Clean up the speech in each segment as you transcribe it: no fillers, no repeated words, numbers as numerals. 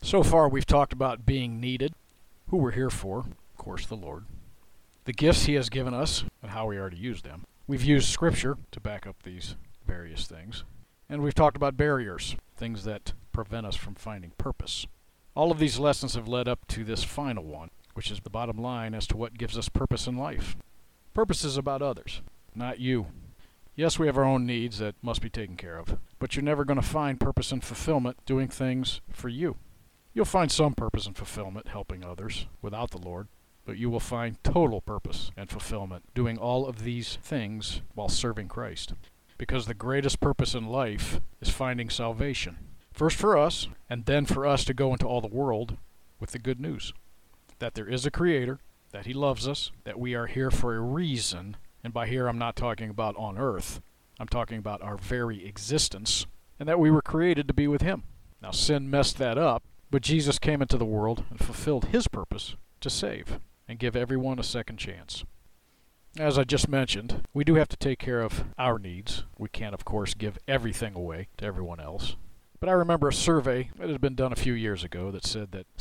So far, we've talked about being needed, who we're here for, of course, the Lord, the gifts He has given us, and how we are to use them. We've used Scripture to back up these various things. And we've talked about barriers, things that prevent us from finding purpose. All of these lessons have led up to this final one, which is the bottom line as to what gives us purpose in life. Purpose is about others, not you. Yes, we have our own needs that must be taken care of, but you're never going to find purpose and fulfillment doing things for you. You'll find some purpose and fulfillment helping others without the Lord, but you will find total purpose and fulfillment doing all of these things while serving Christ. Because the greatest purpose in life is finding salvation. First for us, and then for us to go into all the world with the good news. That there is a Creator, that He loves us, that we are here for a reason, and by here I'm not talking about on earth, I'm talking about our very existence, and that we were created to be with Him. Now sin messed that up, but Jesus came into the world and fulfilled His purpose to save and give everyone a second chance. As I just mentioned, we do have to take care of our needs. We can't, of course, give everything away to everyone else. But I remember a survey that had been done a few years ago that said that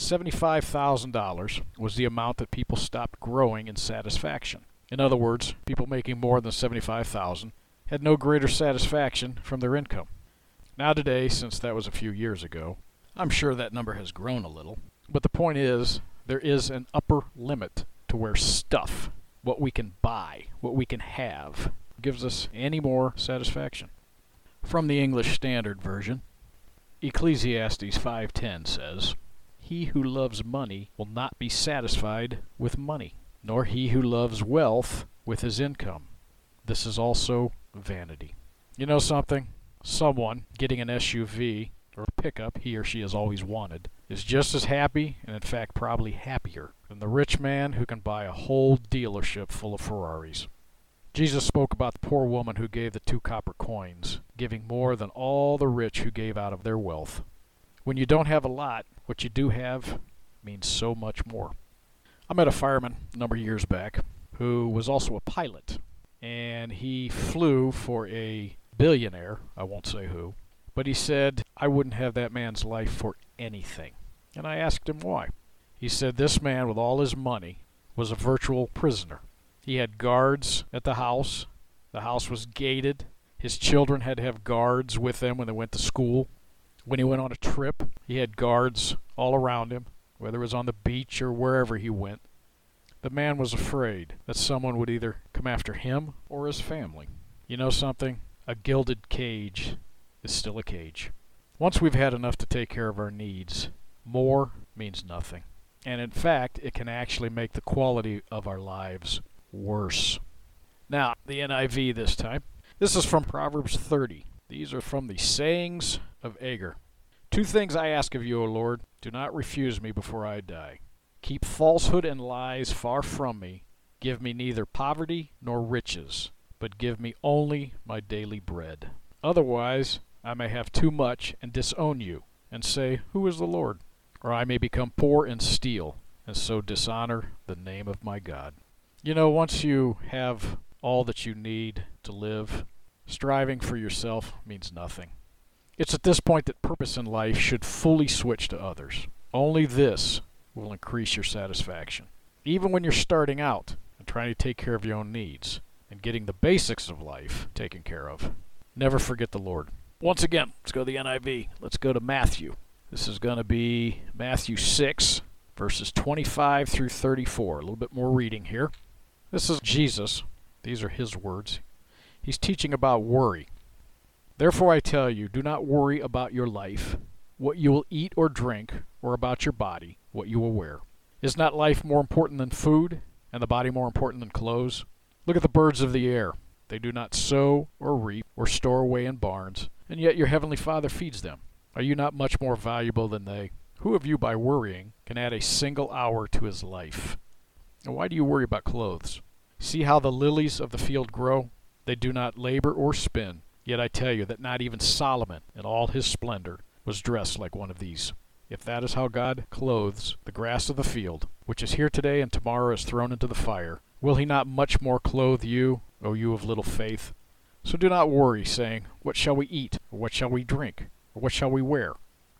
$75,000 was the amount that people stopped growing in satisfaction. In other words, people making more than $75,000 had no greater satisfaction from their income. Now today, since that was a few years ago, I'm sure that number has grown a little. But the point is, there is an upper limit to where stuff, what we can buy, what we can have, gives us any more satisfaction. From the English Standard Version, Ecclesiastes 5:10 says, "He who loves money will not be satisfied with money, nor he who loves wealth with his income. This is also vanity." You know something? Someone getting an SUV or a pickup he or she has always wanted is just as happy, and in fact probably happier, than the rich man who can buy a whole dealership full of Ferraris. Jesus spoke about the poor woman who gave the 2 copper coins, giving more than all the rich who gave out of their wealth. When you don't have a lot, what you do have means so much more. I met a fireman a number of years back who was also a pilot, and he flew for a billionaire, I won't say who, but he said, "I wouldn't have that man's life for anything." And I asked him why. He said this man, with all his money, was a virtual prisoner. He had guards at the house was gated, his children had to have guards with them when they went to school. When he went on a trip, he had guards all around him, whether it was on the beach or wherever he went. The man was afraid that someone would either come after him or his family. You know something? A gilded cage is still a cage. Once we've had enough to take care of our needs, more means nothing. And in fact, it can actually make the quality of our lives worse. Now, the NIV this time. This is from Proverbs 30. These are from the sayings of Agur. "2 things I ask of you, O Lord. Do not refuse me before I die. Keep falsehood and lies far from me. Give me neither poverty nor riches, but give me only my daily bread. Otherwise, I may have too much and disown you, and say, 'Who is the Lord?' Or I may become poor and steal, and so dishonor the name of my God." You know, once you have all that you need to live, striving for yourself means nothing. It's at this point that purpose in life should fully switch to others. Only this will increase your satisfaction. Even when you're starting out and trying to take care of your own needs and getting the basics of life taken care of, never forget the Lord. Once again, let's go to the NIV. Let's go to Matthew. This is going to be Matthew 6, verses 25 through 34. A little bit more reading here. This is Jesus. These are His words. He's teaching about worry. "Therefore I tell you, do not worry about your life, what you will eat or drink, or about your body, what you will wear. Is not life more important than food, and the body more important than clothes? Look at the birds of the air. They do not sow or reap or store away in barns, and yet your heavenly Father feeds them. Are you not much more valuable than they? Who of you by worrying can add a single hour to his life? And why do you worry about clothes? See how the lilies of the field grow? They do not labor or spin. Yet I tell you that not even Solomon in all his splendor was dressed like one of these. If that is how God clothes the grass of the field, which is here today and tomorrow is thrown into the fire, will He not much more clothe you, O you of little faith? So do not worry, saying, 'What shall we eat? Or what shall we drink? Or what shall we wear?'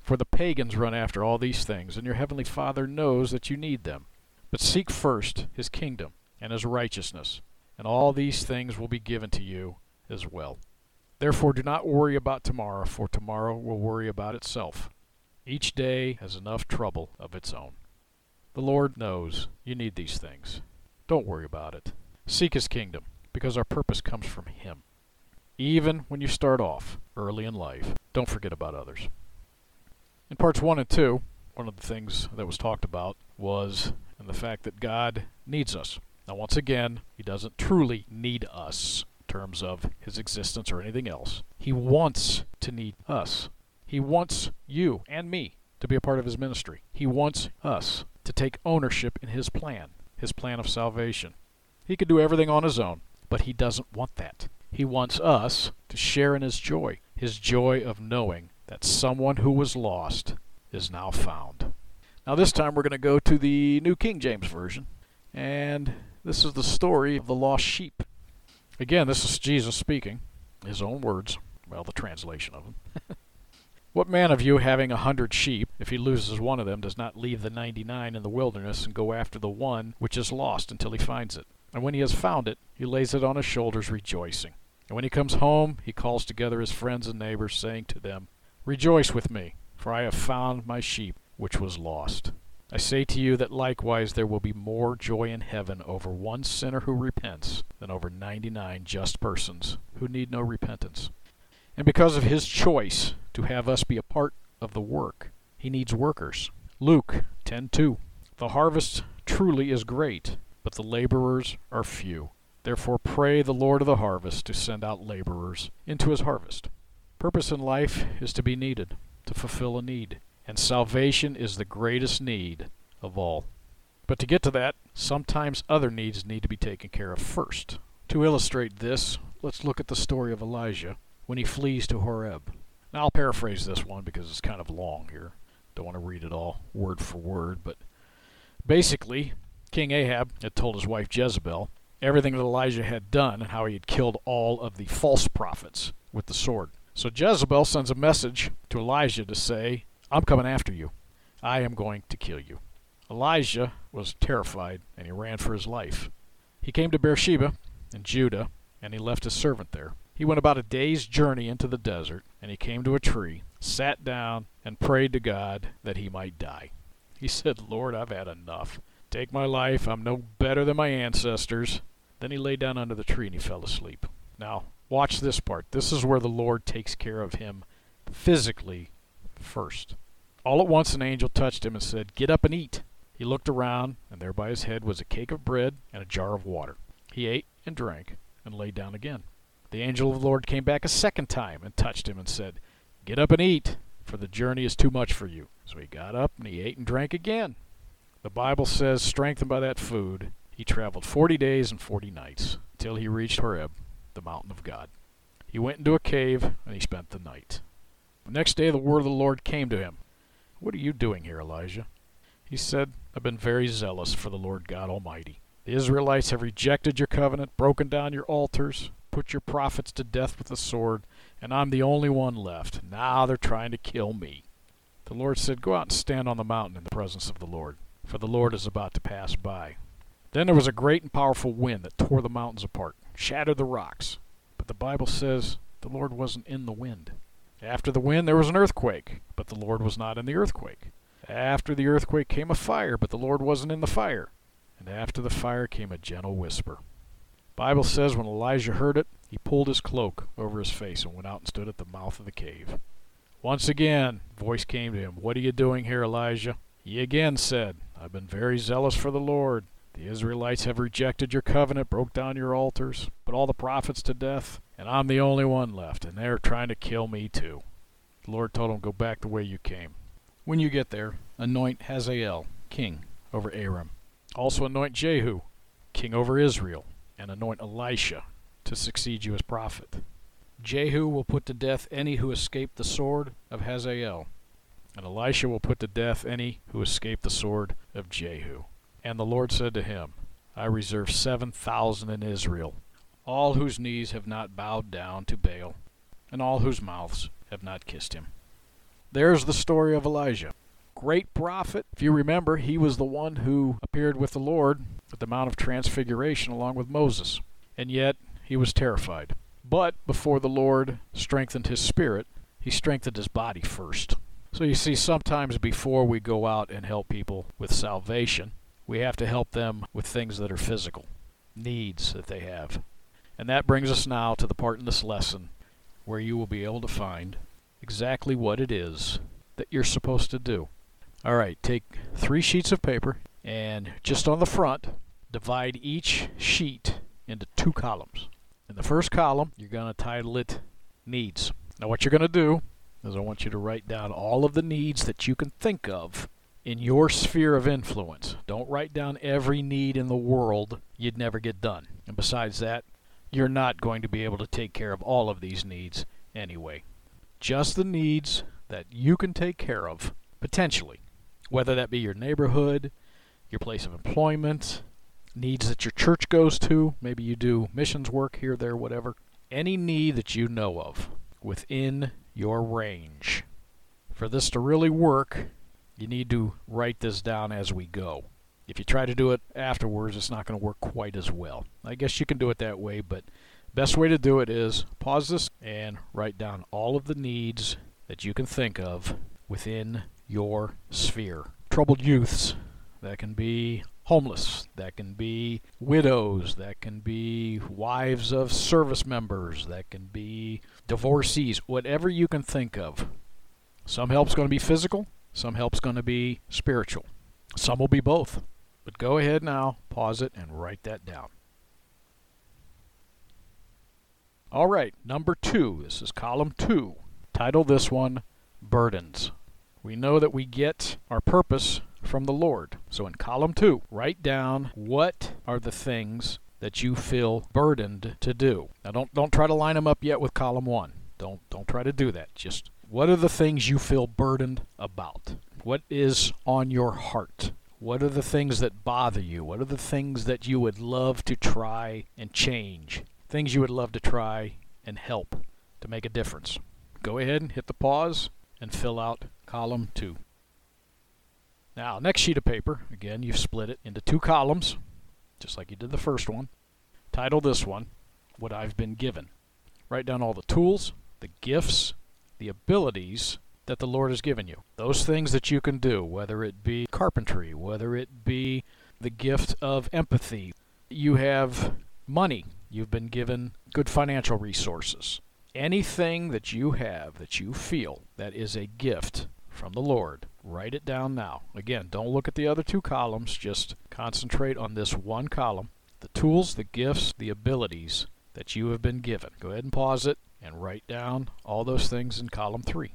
For the pagans run after all these things, and your heavenly Father knows that you need them. But seek first his kingdom and his righteousness, and all these things will be given to you as well. Therefore do not worry about tomorrow, for tomorrow will worry about itself. Each day has enough trouble of its own. The Lord knows you need these things. Don't worry about it. Seek his kingdom, because our purpose comes from him. Even when you start off early in life, don't forget about others. In parts 1 and 2, one of the things that was talked about was the fact that God needs us. Now, once again, he doesn't truly need us in terms of his existence or anything else. He wants to need us. He wants you and me to be a part of his ministry. He wants us to take ownership in his plan of salvation. He could do everything on his own, but he doesn't want that. He wants us to share in his joy of knowing that someone who was lost is now found. Now this time we're going to go to the New King James Version, and this is the story of the lost sheep. Again, this is Jesus speaking, his own words, well, the translation of them. What man of you, having 100 sheep, if he loses one of them, does not leave the 99 in the wilderness and go after the one which is lost until he finds it? And when he has found it, he lays it on his shoulders, rejoicing. And when he comes home, he calls together his friends and neighbors, saying to them, Rejoice with me, for I have found my sheep which was lost. I say to you that likewise there will be more joy in heaven over one sinner who repents than over 99 just persons who need no repentance. And because of his choice to have us be a part of the work, he needs workers. Luke 10:2. The harvest truly is great, but the laborers are few. Therefore pray the Lord of the harvest to send out laborers into his harvest. Purpose in life is to be needed, to fulfill a need, and salvation is the greatest need of all. But to get to that, sometimes other needs need to be taken care of first. To illustrate this, let's look at the story of Elijah when he flees to Horeb. Now I'll paraphrase this one because it's kind of long here. Don't want to read it all word for word, but basically, King Ahab had told his wife Jezebel everything that Elijah had done and how he had killed all of the false prophets with the sword. So Jezebel sends a message to Elijah to say, I'm coming after you. I am going to kill you. Elijah was terrified, and he ran for his life. He came to Beersheba in Judah, and he left his servant there. He went about a day's journey into the desert, and he came to a tree, sat down, and prayed to God that he might die. He said, Lord, I've had enough. Take my life. I'm no better than my ancestors. Then he lay down under the tree and he fell asleep. Now, watch this part. This is where the Lord takes care of him physically first. All at once an angel touched him and said, Get up and eat. He looked around, and there by his head was a cake of bread and a jar of water. He ate and drank and lay down again. The angel of the Lord came back a second time and touched him and said, Get up and eat, for the journey is too much for you. So he got up and he ate and drank again. The Bible says, strengthened by that food, he traveled 40 days and 40 nights, till he reached Horeb, the mountain of God. He went into a cave, and he spent the night. The next day the word of the Lord came to him. What are you doing here, Elijah? He said, I've been very zealous for the Lord God Almighty. The Israelites have rejected your covenant, broken down your altars, put your prophets to death with the sword, and I'm the only one left. Now they're trying to kill me. The Lord said, Go out and stand on the mountain in the presence of the Lord, for the Lord is about to pass by. Then there was a great and powerful wind that tore the mountains apart, shattered the rocks. But the Bible says the Lord wasn't in the wind. After the wind there was an earthquake, but the Lord was not in the earthquake. After the earthquake came a fire, but the Lord wasn't in the fire. And after the fire came a gentle whisper. The Bible says when Elijah heard it, he pulled his cloak over his face and went out and stood at the mouth of the cave. Once again, a voice came to him, What are you doing here, Elijah? He again said, I've been very zealous for the Lord. The Israelites have rejected your covenant, broke down your altars, put all the prophets to death, and I'm the only one left, and they're trying to kill me too. The Lord told him, Go back the way you came. When you get there, anoint Hazael, king over Aram. Also anoint Jehu, king over Israel, and anoint Elisha to succeed you as prophet. Jehu will put to death any who escape the sword of Hazael, and Elisha will put to death any who escape the sword of Jehu. And the Lord said to him, I reserve 7,000 in Israel, all whose knees have not bowed down to Baal, and all whose mouths have not kissed him. There's the story of Elijah. Great prophet. If you remember, he was the one who appeared with the Lord at the Mount of Transfiguration along with Moses. And yet, he was terrified. But before the Lord strengthened his spirit, he strengthened his body first. So you see, sometimes before we go out and help people with salvation, we have to help them with things that are physical, needs that they have. And that brings us now to the part in this lesson where you will be able to find exactly what it is that you're supposed to do. All right, take 3 sheets of paper and just on the front, divide each sheet into 2 columns. In the first column, you're going to title it Needs. Now what you're going to do is I want you to write down all of the needs that you can think of in your sphere of influence. Don't write down every need in the world. You'd never get done. And besides that, you're not going to be able to take care of all of these needs anyway. Just the needs that you can take care of, potentially. Whether that be your neighborhood, your place of employment, needs that your church goes to, maybe you do missions work here, there, whatever. Any need that you know of within your range. For this to really work, you need to write this down as we go. If you try to do it afterwards, it's not going to work quite as well. I guess you can do it that way, but best way to do it is pause this and write down all of the needs that you can think of within your sphere. Troubled youths, that can be homeless, that can be widows, that can be wives of service members, that can be divorcees, whatever you can think of. Some help's going to be physical, some help's going to be spiritual. Some will be both. But go ahead now, pause it, and write that down. All right, number 2. This is column 2. Title this one, Burdens. We know that we get our purpose from the Lord. So in column 2, write down what are the things that you feel burdened to do. Now don't try to line them up yet with column 1. Don't try to do that. Just what are the things you feel burdened about? What is on your heart? What are the things that bother you? What are the things that you would love to try and change? Things you would love to try and help to make a difference. Go ahead and hit the pause and fill out column 2. Now, next sheet of paper, again, you've split it into 2 columns, just like you did the first one. Title this one, What I've Been Given. Write down all the tools, the gifts, the abilities that the Lord has given you. Those things that you can do, whether it be carpentry, whether it be the gift of empathy. You have money. You've been given good financial resources. Anything that you have that you feel that is a gift from the Lord, write it down now. Again, don't look at the other 2 columns. Just concentrate on this one column. The tools, the gifts, the abilities that you have been given. Go ahead and pause it and write down all those things in column 3.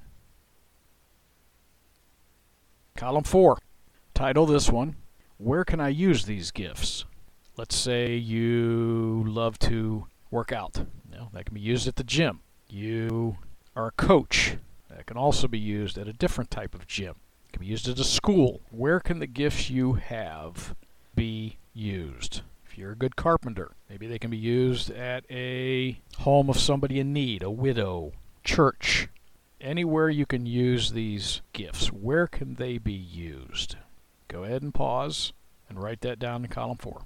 Column 4. Title this one, Where Can I Use These Gifts? Let's say you love to work out. That can be used at the gym. You are a coach. That can also be used at a different type of gym. It can be used at a school. Where can the gifts you have be used? If you're a good carpenter, maybe they can be used at a home of somebody in need, a widow, church. Anywhere you can use these gifts, where can they be used? Go ahead and pause and write that down in column 4.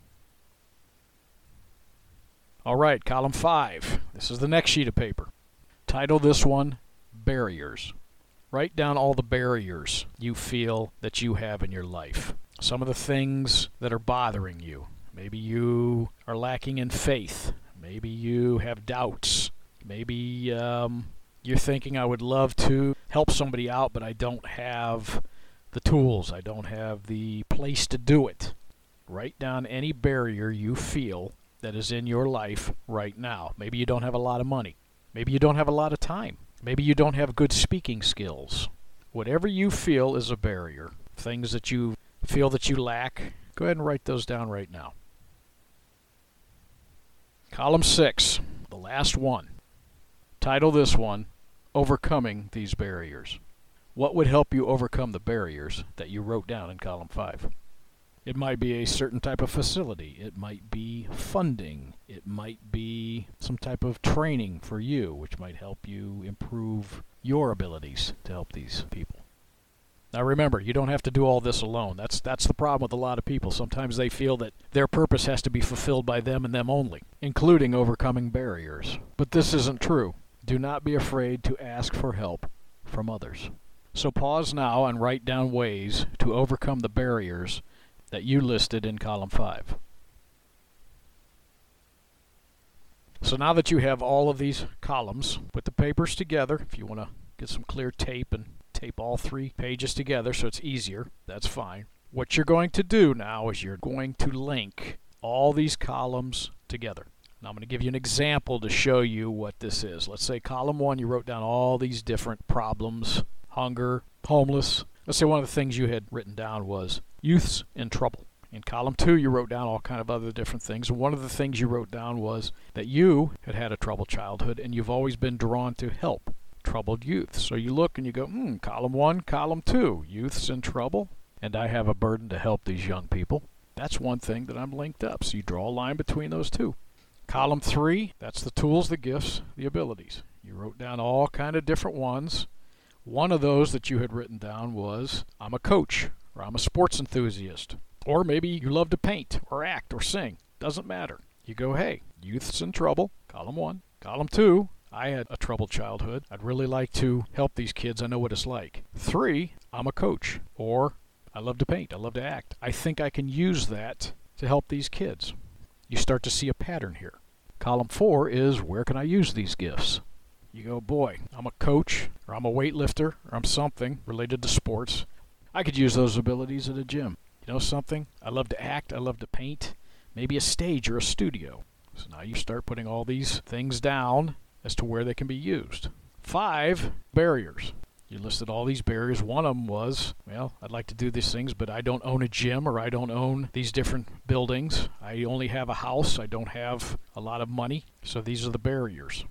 All right, column 5. This is the next sheet of paper. Title this one, Barriers. Write down all the barriers you feel that you have in your life. Some of the things that are bothering you. Maybe you are lacking in faith. Maybe you have doubts. Maybe you're thinking, I would love to help somebody out, but I don't have the tools. I don't have the place to do it. Write down any barrier you feel that is in your life right now. Maybe you don't have a lot of money. Maybe you don't have a lot of time. Maybe you don't have good speaking skills. Whatever you feel is a barrier, things that you feel that you lack, go ahead and write those down right now. Column 6, the last one. Title this one, Overcoming These Barriers. What would help you overcome the barriers that you wrote down in column 5? It might be a certain type of facility. It might be funding. It might be some type of training for you, which might help you improve your abilities to help these people. Now remember, you don't have to do all this alone. That's the problem with a lot of people. Sometimes they feel that their purpose has to be fulfilled by them and them only, including overcoming barriers. But this isn't true. Do not be afraid to ask for help from others. So pause now and write down ways to overcome the barriers that you listed in column 5. So now that you have all of these columns, put the papers together. If you want to get some clear tape and tape all 3 pages together so it's easier, that's fine. What you're going to do now is you're going to link all these columns together. Now I'm going to give you an example to show you what this is. Let's say column 1, you wrote down all these different problems: hunger, homeless. Let's say one of the things you had written down was youths in trouble. In column 2, you wrote down all kind of other different things. And one of the things you wrote down was that you had had a troubled childhood and you've always been drawn to help troubled youth. So you look and you go, column 1, column 2, youths in trouble, and I have a burden to help these young people. That's one thing that I'm linked up. So you draw a line between those two. Column 3, that's the tools, the gifts, the abilities. You wrote down all kind of different ones. One of those that you had written down was, I'm a coach, or I'm a sports enthusiast, or maybe you love to paint, or act, or sing. Doesn't matter. You go, hey, youth's in trouble, column 1. Column 2, I had a troubled childhood. I'd really like to help these kids. I know what it's like. 3, I'm a coach, or I love to paint, I love to act. I think I can use that to help these kids. You start to see a pattern here. Column 4 is, where can I use these gifts? You go, boy, I'm a coach, or I'm a weightlifter, or I'm something related to sports. I could use those abilities at a gym. You know something? I love to act, I love to paint, maybe a stage or a studio. So now you start putting all these things down as to where they can be used. 5, barriers. You listed all these barriers. One of them was, well, I'd like to do these things, but I don't own a gym, or I don't own these different buildings. I only have a house. I don't have a lot of money. So these are the barriers.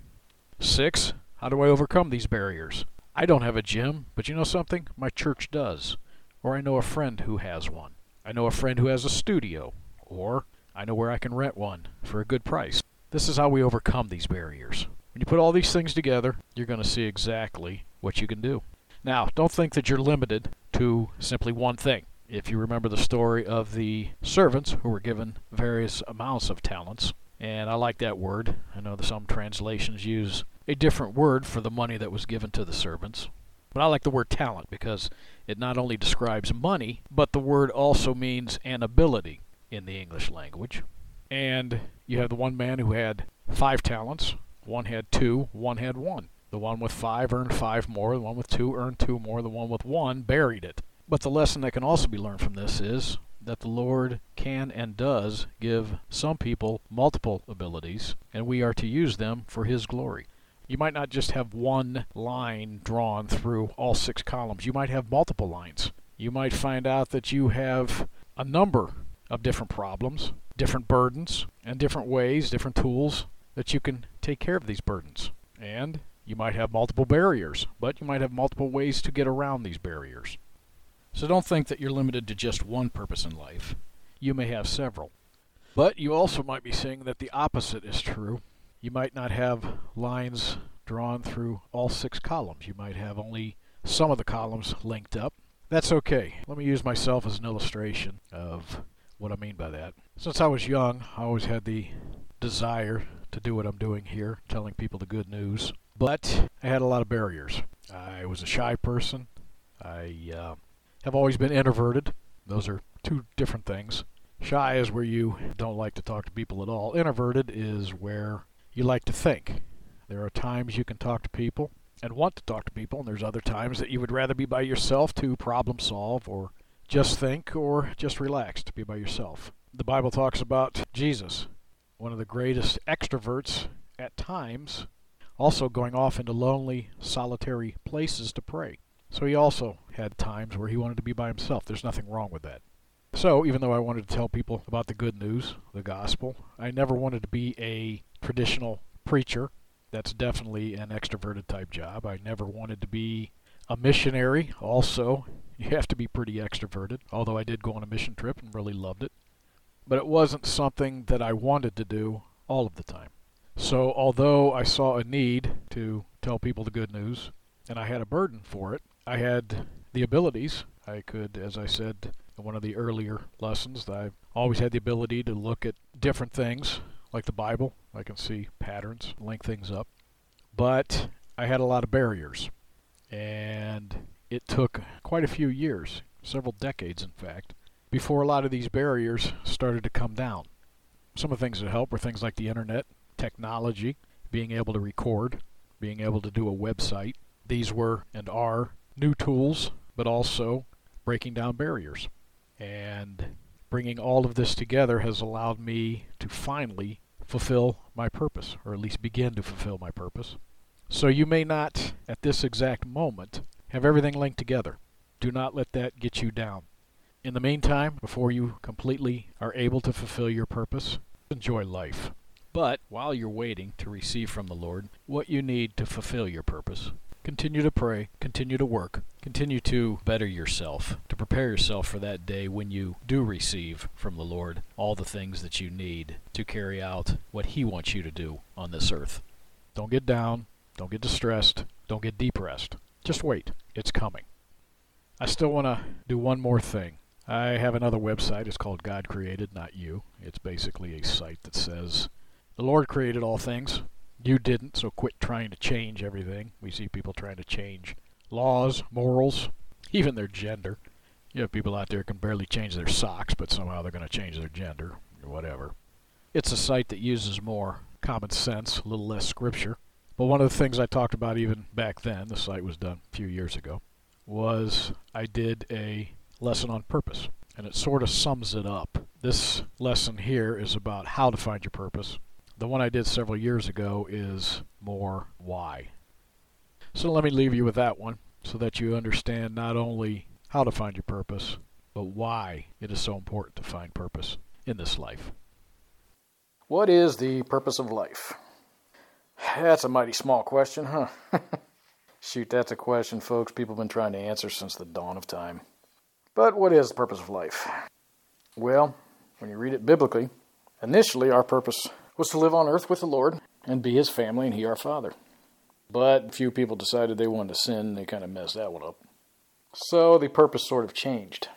6, how do I overcome these barriers? I don't have a gym, but you know something? My church does. Or I know a friend who has one. I know a friend who has a studio. Or I know where I can rent one for a good price. This is how we overcome these barriers. When you put all these things together, you're going to see exactly what you can do. Now, don't think that you're limited to simply one thing. If you remember the story of the servants who were given various amounts of talents, and I like that word. I know that some translations use a different word for the money that was given to the servants. But I like the word talent because it not only describes money, but the word also means an ability in the English language. And you have the one man who had 5 talents, one had 2, one had 1. The one with 5 earned 5 more, the one with 2 earned 2 more, the one with 1 buried it. But the lesson that can also be learned from this is that the Lord can and does give some people multiple abilities, and we are to use them for His glory. You might not just have one line drawn through all 6 columns. You might have multiple lines. You might find out that you have a number of different problems, different burdens, and different ways, different tools that you can take care of these burdens. And you might have multiple barriers, but you might have multiple ways to get around these barriers. So don't think that you're limited to just one purpose in life. You may have several. But you also might be saying that the opposite is true. You might not have lines drawn through all 6 columns. You might have only some of the columns linked up. That's okay. Let me use myself as an illustration of what I mean by that. Since I was young, I always had the desire to do what I'm doing here, telling people the good news. But I had a lot of barriers. I was a shy person. I have always been introverted. Those are 2 different things. Shy is where you don't like to talk to people at all. Introverted is where you like to think. There are times you can talk to people and want to talk to people, and there's other times that you would rather be by yourself to problem solve or just think or just relax to be by yourself. The Bible talks about Jesus, one of the greatest extroverts at times, also going off into lonely, solitary places to pray. So he also had times where he wanted to be by himself. There's nothing wrong with that. So even though I wanted to tell people about the good news, the gospel, I never wanted to be a traditional preacher. That's definitely an extroverted type job. I never wanted to be A missionary also, you have to be pretty extroverted, although I did go on a mission trip and really loved it. But it wasn't something that I wanted to do all of the time. So although I saw a need to tell people the good news, and I had a burden for it, I had the abilities. I could, as I said in one of the earlier lessons, that I've always had the ability to look at different things, like the Bible. I can see patterns, link things up. But I had a lot of barriers, and it took quite a few years, several decades in fact, before a lot of these barriers started to come down. Some of the things that helped were things like the internet, technology, being able to record, being able to do a website. These were and are new tools, but also breaking down barriers. And bringing all of this together has allowed me to finally fulfill my purpose, or at least begin to fulfill my purpose. So you may not, at this exact moment, have everything linked together. Do not let that get you down. In the meantime, before you completely are able to fulfill your purpose, enjoy life. But while you're waiting to receive from the Lord what you need to fulfill your purpose, continue to pray, continue to work, continue to better yourself, to prepare yourself for that day when you do receive from the Lord all the things that you need to carry out what He wants you to do on this earth. Don't get down, don't get distressed, don't get depressed. Just wait, it's coming. I still want to do one more thing. I have another website. It's called God Created, Not You. It's basically a site that says, the Lord created all things. You didn't, so quit trying to change everything. We see people trying to change laws, morals, even their gender. You have people out there who can barely change their socks, but somehow they're going to change their gender, or whatever. It's a site that uses more common sense, a little less scripture. But one of the things I talked about even back then, the site was done a few years ago, was I did a lesson on purpose, and it sort of sums it up. This lesson here is about how to find your purpose. The one I did several years ago is more why. So let me leave you with that one so that you understand not only how to find your purpose, but why it is so important to find purpose in this life. What is the purpose of life? That's a mighty small question, huh? Shoot, that's a question, folks, people have been trying to answer since the dawn of time. But what is the purpose of life? Well, when you read it biblically, initially our purpose was to live on earth with the Lord and be His family and He our Father. But a few people decided they wanted to sin and they kind of messed that one up. So the purpose sort of changed.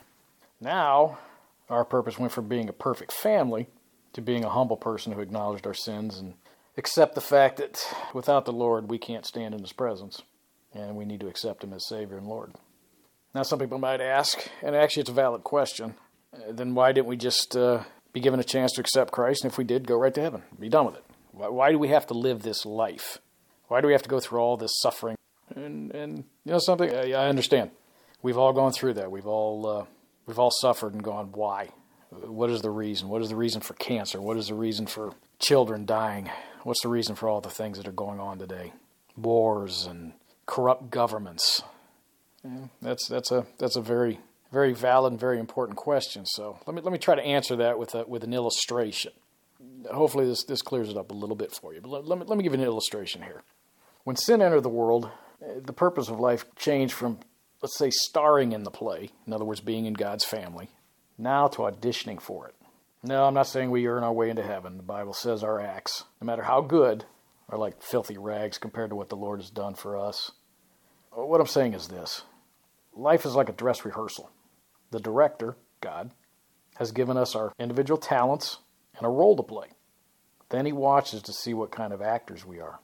Now, our purpose went from being a perfect family to being a humble person who acknowledged our sins and accept the fact that without the Lord we can't stand in His presence and we need to accept Him as Savior and Lord. Now some people might ask, and actually it's a valid question, then why didn't we just be given a chance to accept Christ, and if we did, go right to heaven, be done with it? Why do we have to live this life? Why do we have to go through all this suffering? And you know something, I understand. We've all gone through that. We've all suffered and gone, why? What is the reason? What is the reason for cancer? What is the reason for children dying? What's the reason for all the things that are going on today? Wars and corrupt governments. Yeah, that's a very, very valid and very important question. So let me try to answer that with an illustration. Hopefully this clears it up a little bit for you. But let me give you an illustration here. When sin entered the world, the purpose of life changed from, let's say, starring in the play, in other words, being in God's family, now to auditioning for it. No, I'm not saying we earn our way into heaven. The Bible says our acts, no matter how good, are like filthy rags compared to what the Lord has done for us. What I'm saying is this. Life is like a dress rehearsal. The director, God, has given us our individual talents and a role to play. Then He watches to see what kind of actors we are.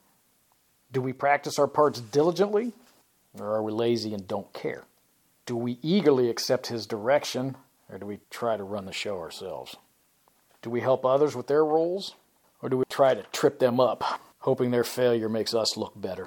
Do we practice our parts diligently, or are we lazy and don't care? Do we eagerly accept His direction, or do we try to run the show ourselves? Do we help others with their roles, or do we try to trip them up, hoping their failure makes us look better?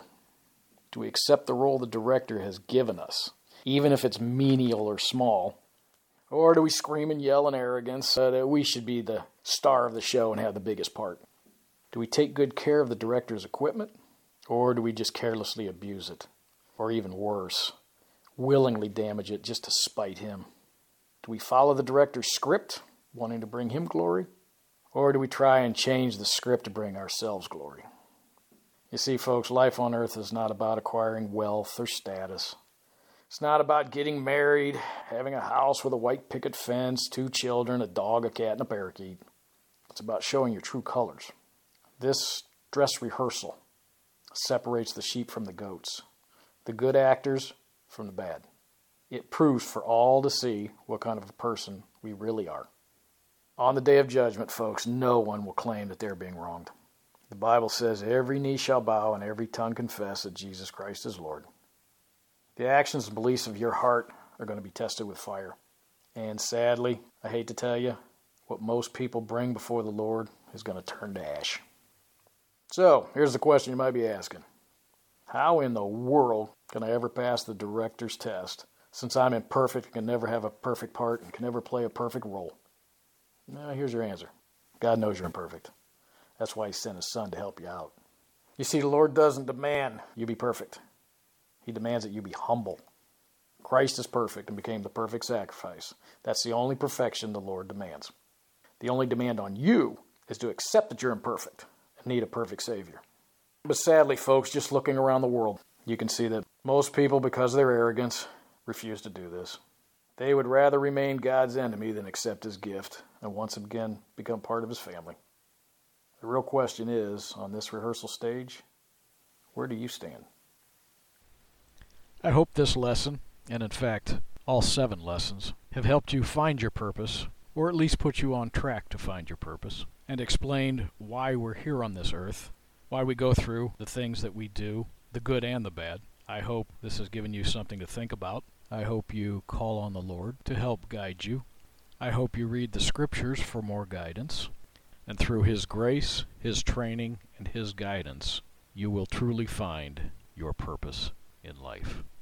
Do we accept the role the director has given us, even if it's menial or small? Or do we scream and yell in arrogance that we should be the star of the show and have the biggest part? Do we take good care of the director's equipment? Or do we just carelessly abuse it? Or even worse, willingly damage it just to spite him? Do we follow the director's script, wanting to bring him glory? Or do we try and change the script to bring ourselves glory? You see, folks, life on earth is not about acquiring wealth or status. It's not about getting married, having a house with a white picket fence, 2 children, a dog, a cat, and a parakeet. It's about showing your true colors. This dress rehearsal separates the sheep from the goats, the good actors from the bad. It proves for all to see what kind of a person we really are. On the day of judgment, folks, no one will claim that they're being wronged. The Bible says every knee shall bow and every tongue confess that Jesus Christ is Lord. The actions and beliefs of your heart are going to be tested with fire. And sadly, I hate to tell you, what most people bring before the Lord is going to turn to ash. So, here's the question you might be asking. How in the world can I ever pass the director's test since I'm imperfect and can never have a perfect part and can never play a perfect role? Now, here's your answer. God knows you're imperfect. That's why He sent His Son to help you out. You see, the Lord doesn't demand you be perfect. He demands that you be humble. Christ is perfect and became the perfect sacrifice. That's the only perfection the Lord demands. The only demand on you is to accept that you're imperfect and need a perfect Savior. But sadly, folks, just looking around the world, you can see that most people, because of their arrogance, refuse to do this. They would rather remain God's enemy than accept His gift and once again become part of His family. The real question is, on this rehearsal stage, where do you stand? I hope this lesson, and in fact, all 7 lessons, have helped you find your purpose, or at least put you on track to find your purpose, and explained why we're here on this earth, why we go through the things that we do, the good and the bad. I hope this has given you something to think about. I hope you call on the Lord to help guide you. I hope you read the Scriptures for more guidance. And through His grace, His training, and His guidance, you will truly find your purpose in life.